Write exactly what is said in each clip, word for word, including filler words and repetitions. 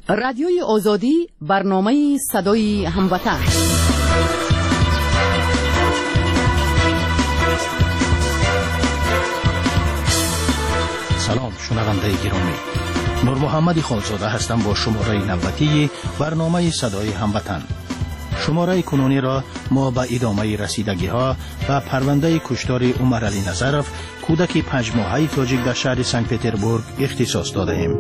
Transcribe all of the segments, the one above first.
رادیوی آزادی برنامه صدای هموطن. سلام شنونده گرامی، نور محمد خالزاده هستم با شماره نوتی برنامه صدای هموطن. شماره کنونی را ما به ادامه رسیدگی ها و پرونده کشتار عمر علی نظرف کودک پنج ماهه تاجیک در شهر سنت پتربورگ اختصاص داده ایم.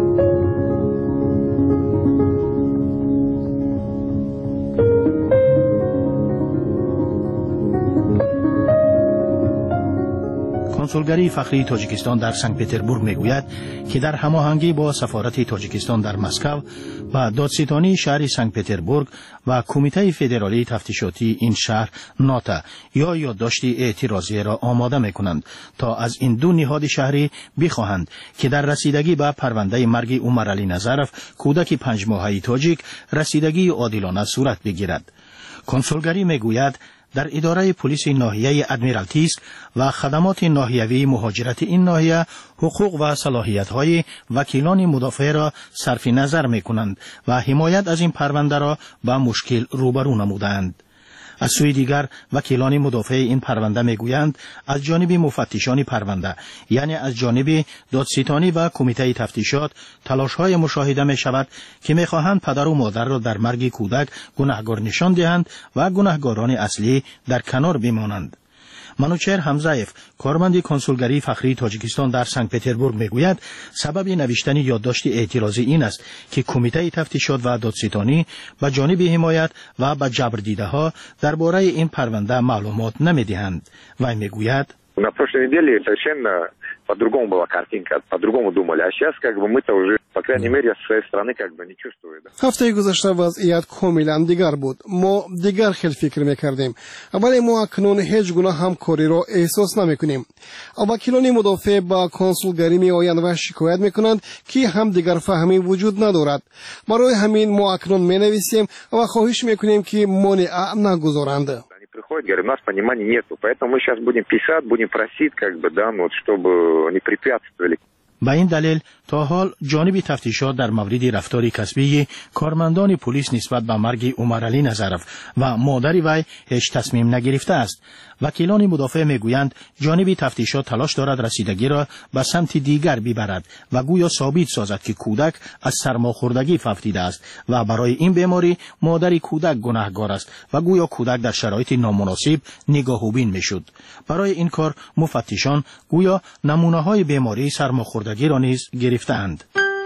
کنسولگری فخری تاجیکستان در سنت پتربورگ میگوید که در هماهنگی با سفارت تاجیکستان در مسکو و دادستانی شهر سنت پتربورگ و کمیته فدرالی تفتیشاتی این شهر ناتا یا یادداشتی اعتراضی را آماده میکنند تا از این دو نهاد شهری بخواهند که در رسیدگی به پرونده مرگ عمر علی نظرف کودک پنج ماهه تاجیک رسیدگی عادلانه صورت بگیرد. کنسولگری میگوید در اداره پلیس ناحیه ادمیرالتیسک و خدمات ناحیوی مهاجرت این ناحیه حقوق و صلاحیت‌های وکیلان مدافع را صرف نظر می‌کنند و حمایت از این پرونده را با مشکل روبرو نمودند. از سوی دیگر وکیلان مدافع این پرونده میگویند از جانب مفتشان پرونده یعنی از جانب دادستانی و کمیته تفتیشات تلاش‌های مشاهده می شود که می‌خواهند پدر و مادر را در مرگ کودک گناهکار نشان دهند و گناهکاران اصلی در کنار بمانند. منوچهر حمزه‌یف کارمند کنسولگری فخری تاجیکستان در سنت پتربورگ میگوید سبب نوشتن یادداشت اعتراضی این است که کمیته تفتیشات و دادستانی به جانب حمایت و به جبر دیده ها درباره این پرونده معلومات نمیدهند. و میگوید На прошлой неделе совершенно по-другому была картинка, по-другому думали, а сейчас как бы мы-то уже, по крайней мере, с своей стороны как бы не чувствуем. هفته گذشته وضعیت کاملا دیگر بود. ما دیگر خیلی فکر میکردیم. ولی ما اکنون هیچ گونه همکاری را احساس نمیکنیم. وکیلان مدافع با کنسولگری میآیند و شکایت میکنند که هم دیگر فهمی وجود ندارد. برای همین ما اکنون مینویسیم و خواهش میکنیم که مانع نگذارند. Приходит, говорит, у нас понимания нету, поэтому мы сейчас будем писать, будем просить, как бы, да, ну, вот, чтобы не препятствовали. به این دلیل تا حال جانب تفتیشات در مورد رفتار کسبی کارمندان پلیس نسبت به مرگ عمر علی نظرف و مادر وی هیچ تصمیم نگرفته است. وکیلان مدافع میگویند جانب تفتیشات تلاش دارد رسیدگی را به سمت دیگر ببرد و گویا ثابت سازد که کودک از سرماخوردگی فوتیده است و برای این بیماری مادر کودک گناهکار است و گویا کودک در شرایط نامناسب نگاهوبین میشد. برای این کار مفتشان گویا نمونه‌های بیماری سرماخوردگی را نیز گرفتند.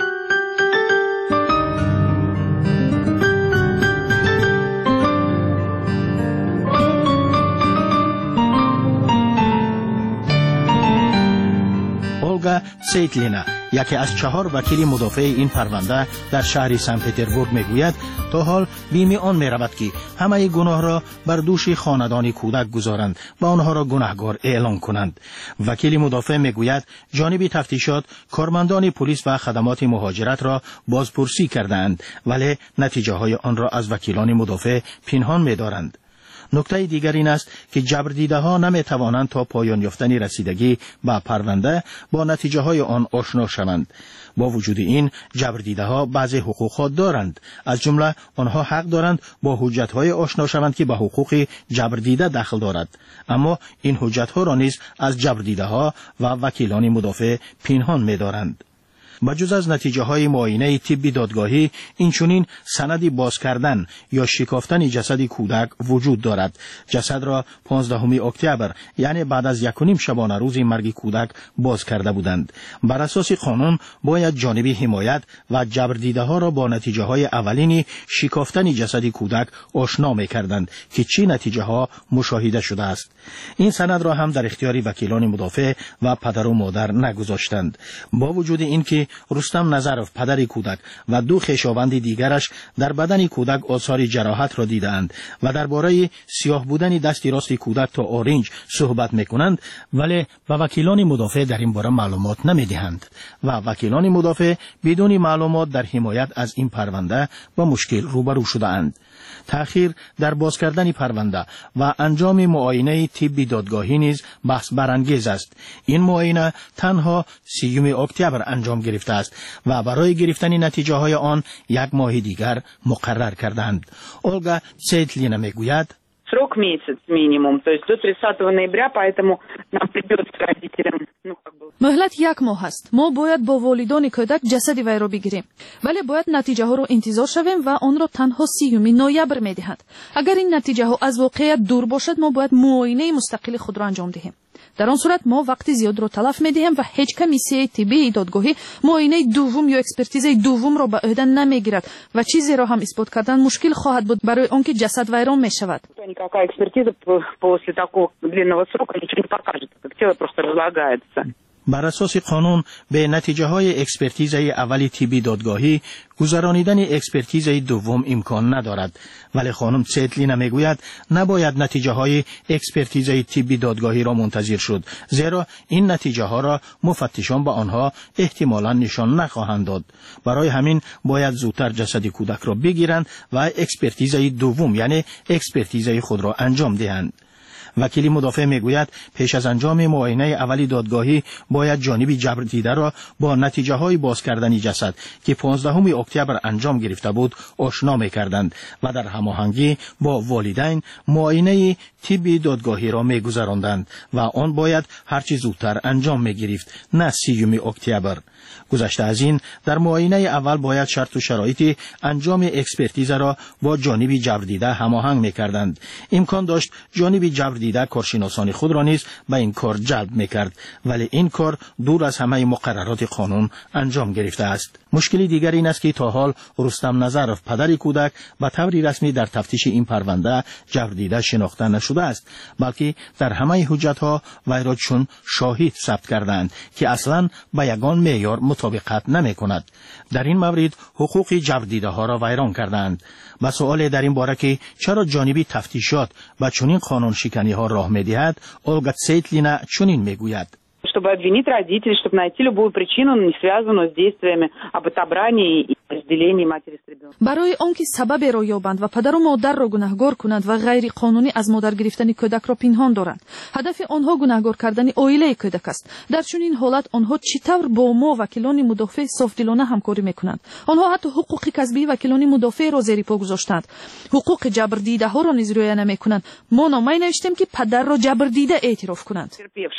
اولگا سیتلینا یکی از چهار وکیل مدافع این پرونده در شهر سنت پتربورگ میگوید تا حال بیم آن میرود که همه گناه را بر دوش خاندان کودک گذارند و آنها را گناهکار اعلام کنند. وکیل مدافع میگوید جانب تفتیشات کارمندان پلیس و خدمات مهاجرت را بازپرسی کردند ولی نتیجه های آن را از وکیلان مدافع پنهان می‌دارند. نکته دیگر این است که جبر دیده ها نمی توانند تا پایان یافتن رسیدگی به پرونده با نتیجه های آن آشنا شوند. با وجود این جبر دیده ها بعضی حقوق دارند، از جمله آنها حق دارند با حجت های آشنا شوند که به حقوق جبر دیده دخل دارد، اما این حجت ها را نیز از جبر دیده ها و وکیلان مدافع پنهان می دارند. بجز از نتیجه های معاینه طبی دادگاهی اینچنین سندی باز کردن یا شکافتن جسد کودک وجود دارد. جسد را پانزدهم اکتبر یعنی بعد از یک و نیم شبانه روز مرگ کودک باز کرده بودند. بر اساس قانون باید جانب حمایت و جبر دیده ها را با نتیجه های اولین شکافتن جسد کودک آشنا می‌کردند که چه نتیجه ها مشاهده شده است. این سند را هم در اختیار وکیلان مدافع و پدر و مادر نگذاشتند. با وجود اینکه رستم نظرف پدر کودک و دو خویشاوند دیگرش در بدن کودک آثار جراحت را دیدند و درباره سیاه بودن دست راست کودک تا آرنج صحبت میکنند، ولی به وکیلان مدافع در این باره معلومات نمیدهند و وکیلان مدافع بدون معلومات در حمایت از این پرونده با مشکل روبرو شده‌اند. تأخیر در باز کردن پرونده و انجام معاینه طبی دادگاهی نیز بحث برانگیز است. این معاینه تنها سیوم اکتبر انجام گرفت گرفته است و برای گرفتن نتیجه های آن یک ماه دیگر مقرر کردند. اولگا سیتلینا میگوید Срок месяц минимум, то есть до тридцатого ноября, поэтому нам придется родителям, ну, как бы... مهلت یک ماه است. ما باید با والدان کودک جسد وی را بگیریم، ولی باید نتیجه ها را انتظار شویم و آن را تنها سیوم نوامبر میدهند. اگر این نتیجه ها از واقعیت دور باشد، ما باید معاینه مستقل خود را انجام دهیم. در آن صورت ما وقت زیاد را تلف می‌دهیم و هیچ کمیسیه طبی دادگاهی معاینه دوم یا اکسپرتیز دوم را به عهده نمیگیرد و چیزی را هم اثبات کردن مشکل خواهد بود برای آنکه جسد ویران می‌شود. Никакая экспертиза после такого длинного срока ничего не покажет, как тело просто разлагается. بر اساس قانون به نتیجه های اکسپرتیزه اولی طبی دادگاهی گذرانیدن اکسپرتیزه دوم امکان ندارد، ولی خانم سیتلینا میگوید نباید نتیجه های اکسپرتیزه طبی دادگاهی را منتظر شد، زیرا این نتیجه ها را مفتشان به آنها احتمالاً نشان نخواهند داد. برای همین باید زودتر جسد کودک را بگیرند و اکسپرتیزه دوم یعنی اکسپرتیزه خود را انجام دهند. وکیل مدافع میگوید پیش از انجام معاینه اولی دادگاهی باید جانب جبر دیده را با نتیجه های باز کردن جسد که پانزدهم اکتبر انجام گرفته بود آشنا میکردند و در هماهنگی با والدین معاینه طبی دادگاهی را میگذراندند و آن باید هرچی زودتر انجام میگرفت، نه سیوم اکتبر. گذشته از این در معاینه اول باید شرط و شرایط انجام اکسپرتیزه را با جانب جبر دیده هماهنگ میکردند. امکان داشت جانب جبر دیده کارشناسان خود را نیز به این کار جلب میکرد، ولی این کار دور از همه مقررات قانون انجام گرفته است. مشکلی دیگر این است که تا حال رستم نظرف پدر کودک به طور رسمی در تفتیش این پرونده جبر دیده شناخته نشده است، بلکه در همه حجت ها وی را چون شاهد ثبت کردند که اصلا به یگان معیار مطابقت نمی کند. در این مورد حقوق جبر دیده ها را ویران کردند. و سؤال در این باره که چرا جانبی تفتیشات و چنین قانون شکنی ها راه می دهد، اولگا سیتلینا چنین می گوید. Чтобы обвинить родителей, чтобы найти любую причину, не связанную с действиями об отобрании и разделении матери с ребенком. برای آنکه سبب را یابند و پدر و مادر را گناهکار کنند و غیر قانونی از مادر گرفتن کودک را پنهان دارند. هدف آنها گناهکار کردن عائله کودک است. در چنین حالت آنها چطور با ما وکیلان مدافع صافدلانه همکاری میکنند؟ آنها حتی حقوق کسبی وکیلان مدافع را زیر پا گذاشتند. حقوق جبر دیده ها را نیز رعایت نمیکنند. ما نامه نوشتیم که پدر را جبر دیده اعتراف کنند.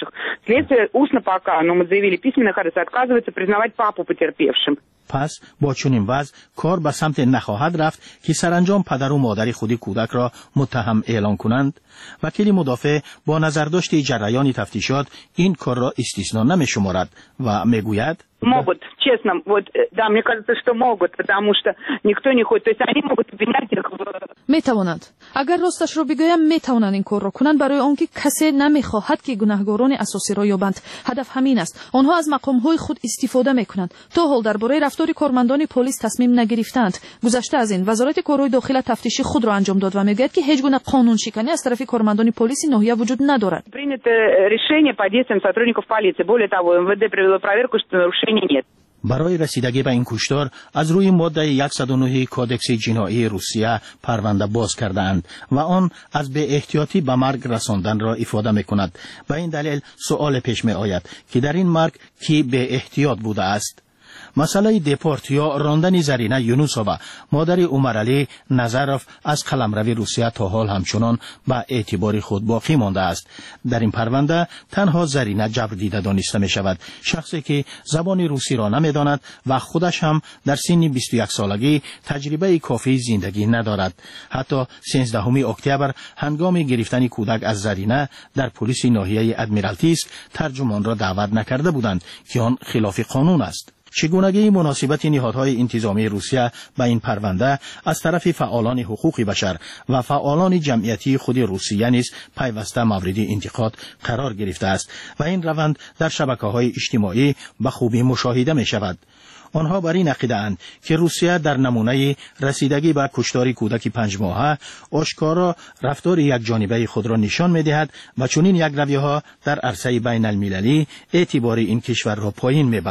Устно пока, но мы заявили письменно, ходатайство отказывается признавать папу потерпевшим. پس با چنین وضع کار به سمت نخواهد رفت که سرانجام پدر و مادر خود کودک را متهم اعلان کنند. وکیل مدافع با نظرداشت جریان تفتیشات این کار را استثنا نمی شمارد و می گوید Могут, честно, вот, да, мне кажется, что могут, потому что никто не ходит, то есть они могут обвинять их в... میتوانند. اگر راستش را بگویم میتوانند این کار را کنند، برای آنکه کسی نمیخواهد که گناهکاران اساسی را یابند. هدف همین است. آنها از مقامهای خود استفاده میکنند. تا حال درباره رفتار کارمندان پلیس تصمیم نگرفتند. گذشته از این وزارت کارهای داخل تفتیش خود را انجام داد و میگوید که هیچ گونه قانون شکنی از طرف کارمندان پلیس ناحیه وجود ندارد. Принято решение по действиям сотрудников полиции. Более того, эм вэ дэ провело проверку, что нарушений нет. برای رسیدگی به این کشتار از روی ماده صد و نه کودکس جنایی روسیه پرونده باز کردند و آن از به احتیاطی به مرگ رساندن را افاده می‌کند. به این دلیل سؤال پیش می آید که در این مرگ کی به احتیاط بوده است؟ مسئله دپورت یا راندن زرینه یونوسووا مادر عمرعلی نظرف از قلمرو روسیه تا حال همچنان به اعتبار خود باقی مانده است. در این پرونده تنها زرینه جبر دیده دانسته می شود، شخصی که زبان روسی را نمی داند و خودش هم در سن بیست و یک سالگی تجربه کافی زندگی ندارد. حتی سیزدهم اکتبر هنگام گرفتن کودک از زرینه در پلیس ناحیه ادمیرالتیسک ترجمان را دعوت نکرده بودند که آن خلاف قانون است. چگونگی مناسبت نهادهای انتظامی روسیه به این پرونده از طرف فعالان حقوق بشر و فعالان جمعیتی خود روسیه نیز پیوسته مورد انتقاد قرار گرفته است و این روند در شبکه‌های اجتماعی به خوبی مشاهده می شود. آنها بر این عقیده‌اند که روسیه در نمونه رسیدگی به کشتار کودک پنج ماهه آشکارا رفتار یک جانبه خود را نشان می‌دهد و چنین یک رویه‌ها در عرصه بین المللی اعتبار این کشور را پایین می‌برد.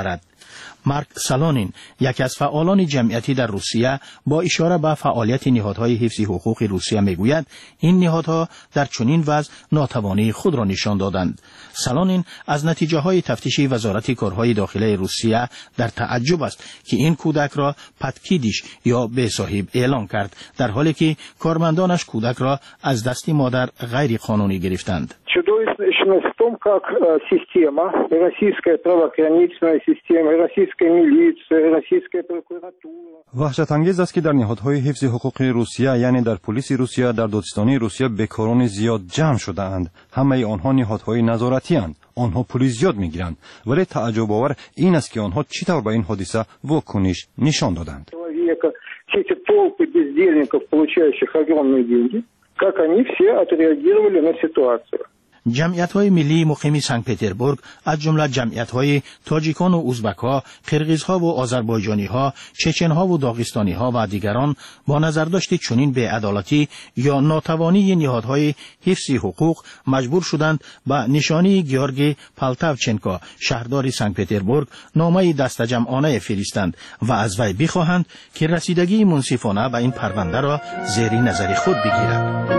مارک سالونین، یکی از فعالان جمعیتی در روسیه، با اشاره به فعالیت نهادهای حفظ حقوق روسیه میگوید این نهادها در چنین وضع ناتوانی خود را نشان دادند. سالونین از نتیجه های تفتیش وزارت کارهای داخلی روسیه در تعجب است که این کودک را پدکیدیش یا به صاحب اعلام کرد، در حالی که کارمندانش کودک را از دست مادر غیر قانونی گرفتند. Чудовищность в том, как система, российская правоохранительная система, российская милиция, российская прокуратура. وحشت‌انگیز است که در نهادهای حفظ حقوق روسیه، یعنی در پلیس روسیه، در دادستانی روسیه بیکاران زیاد جمع شده اند. همه آنها نهادهای نظارتی اند. آنها پول زیاد میگیرند، ولی تعجب آور این است که آنها چطور به این حادثه واکنش نشان دادند. Эти толпы бездельников, получающих огромные деньги, как они все отреагировали на ситуацию. جمعیت‌های ملی مقیم سنت پتربورگ از جمله جمعیت‌های تاجیکان و ازبک‌ها، قرغیزها و آذربایجانی‌ها، چچن‌ها و داغستانی‌ها و دیگران با نظرداشت چنین بی‌عدالتی یا ناتوانی نهادهای حفظ حقوق مجبور شدند به نشانی گیورگی پالتاوچنکو، شهردار سنت پتربورگ، نامه دستجمعانه فرستند و از وی بخواهند که رسیدگی منصفانه به این پرونده را زیر نظر خود بگیرد.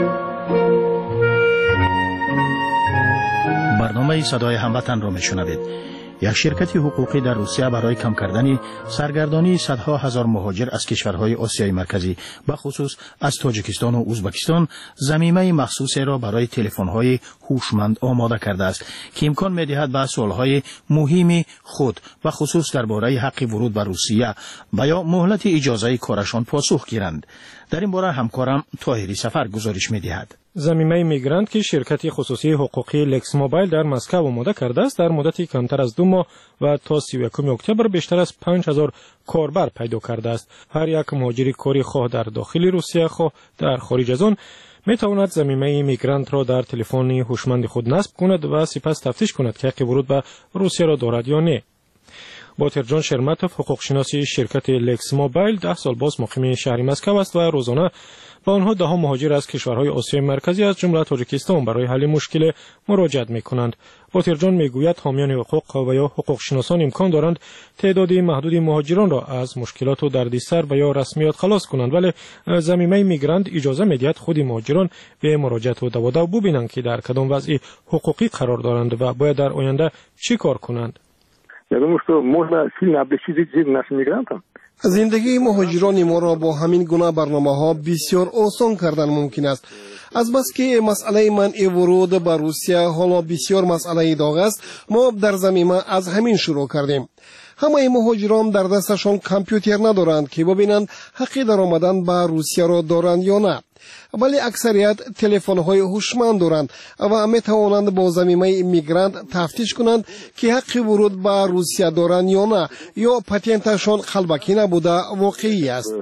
برنامه صدای هموطن را میشنوید. یک شرکت حقوقی در روسیه برای کم کردن سرگردانی صدها هزار مهاجر از کشورهای آسیای مرکزی به خصوص از تاجیکستان و ازبکستان ضمیمه مخصوصی را برای تلفن‌های هوشمند آماده کرده است که امکان می‌دهد به سوال‌های مهم خود و خصوص درباره حق ورود به روسیه و یا مهلت اجازه کارشان پاسخ گیرند. در این باره همکارم طاهری سفر گزارش می‌دهد. ضمیمه میگرانت که شرکت خصوصی حقوقی لکس موبایل در مسکو آماده کرده است، در مدتی کمتر از دو ماه و تا سی و یکم اکتبر بیشتر از پنج هزار کاربر پیدا کرده است. هر یک مهاجر کاری خواه در داخل روسیه خواه در خارج از آن می تواند ضمیمه میگرانت را در تلفن هوشمند خود نصب کند و سپس تفتیش کند که حق ورود به روسیه را دارد یا نه. باترجان شرمتوف، حقوق شناسی شرکت لکس موبایل، ده سال باز مقیم شهر مسکو است و روزانه با آنها ده ها مهاجر از کشورهای آسیای مرکزی از جمله تاجیکستان برای حل مشکل مراجعت می‌کنند. باترجان میگوید حامیان حقوق و یا حقوق شناسان امکان دارند تعدادی محدودی مهاجران را از مشکلات و دردسر و یا رسمیات خلاص کنند، ولی ضمیمه میگرانت اجازه می‌دهد خود مهاجران به مراجعت و دوادو ببینند که در کدام وضع حقوقی قرار دارند و باید در آینده چی کار کنند. Я думаю, что можно сильно облегчить жизнь нашим мигрантам. زندگی مهاجران ما را با همین گونه برنامه‌ها بسیار آسان کردن ممکن است. از بس که مسئله منع ورود به روسیه حالا بسیار مسئله داغ است، ما در ضمیمه از همین شروع کردیم. همه مهاجران در دستشان کامپیوتر ندارند که ببینند حق در آمدن به روسیه را دارند یا نه، ولی اکثریت تلفن‌های هوشمند دارند و می توانند با ضمیمه میگرانت تفتیش کنند که حق ورود به روسیه دارند یا نه، یا پتنتشان خلبکی نبوده واقعی است.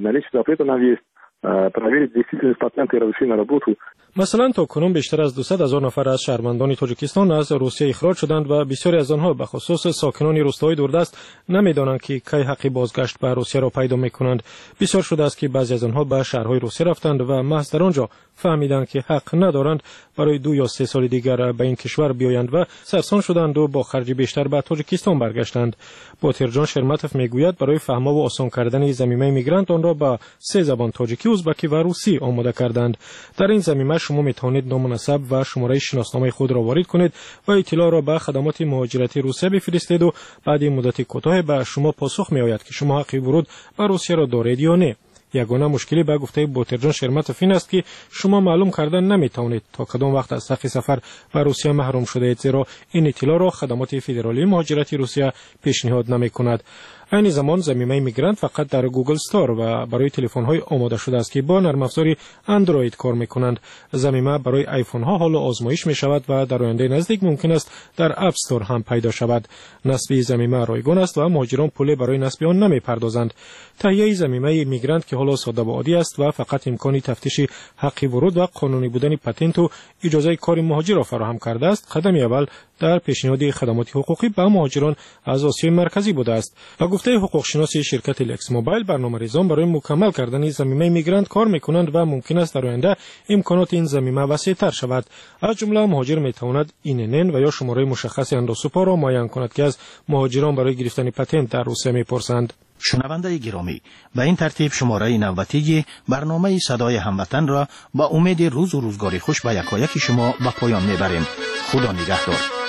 مثلا تا کنون بیشتر از دویست هزار نفر از شهروندان تاجیکستان از روسیه اخراج شدند و بسیاری از آنها به خصوص ساکنان روستاهای دوردست نمیدانند که کی حق بازگشت به روسیه را پیدا میکنند. بسیار شده است که بعضی از آنها به شهرهای روسیه رفتند و محض در آنجا فهمیدند که حق ندارند برای دو یا سه سال دیگر به این کشور بیایند و سرسان شدند و با خرج بیشتر به تاجیکستان برگشتند. باترجان شرمتوف میگوید برای فهم و آسان کردن ضمیمه میگرانت آن را به سه زبان تاجیکی، ازبکی و روسی آماده کردند. در این ضمیمه شما می توانید نام نسب و شماره شناسنامه خود را وارد کنید و اطلاع را به خدمات مهاجرتی روسیه بفرستید و بعد مدت کوتاه به شما پاسخ می آید که شما حق ورود به روسیه را دارید یا نه. یگانه مشکلی به گفته باترجان شرمتوف این است که شما معلوم کردن نمی توانید تا کدام وقت از حق سفر به روسیه محروم شده اید، زیرا این اطلاع را خدمات فدرالی مهاجرتی روسیه پیشنهاد نمی کند. این زمان ضمیمه میگرانت فقط در گوگل استور و برای تلفن‌های آماده شده است که با نرم افزار اندروید کار می‌کنند. ضمیمه برای آیفون‌ها حالا آزمایش می‌شود و در آینده نزدیک ممکن است در اپ استور هم پیدا شود. نصب ضمیمه رایگان است و مهاجران پول برای نصب آن نمی‌پردازند. تهیه ضمیمه میگرانت که حالا ساده و عادی است و فقط امکان تفتیش حق ورود و قانونی بودن پتنت و اجازه کار مهاجر را فراهم کرده است، قدم اول در پیشنهاد خدمات حقوقی به مهاجران از آسیای مرکزی بوده است. و گفته حقوق شناسی شرکت لکس موبایل، برنامه‌ریزان برای مکمل کردن زمینه میگرانت کار میکنند و ممکن است در آینده امکانات این زمینه وسیع‌تر شود. از جمله مهاجر میتواند اینن و یا شماره مشخص اندوسوپا را معین کند که از مهاجران برای گرفتن پتنت در روسیه میپرسند. شنونده گرامی، به این ترتیب شماره نوبتی برنامه صدای هموطن را با امید روز و روزگاری خوش به یکایک شما به پایان میبریم. خدا نگهدار.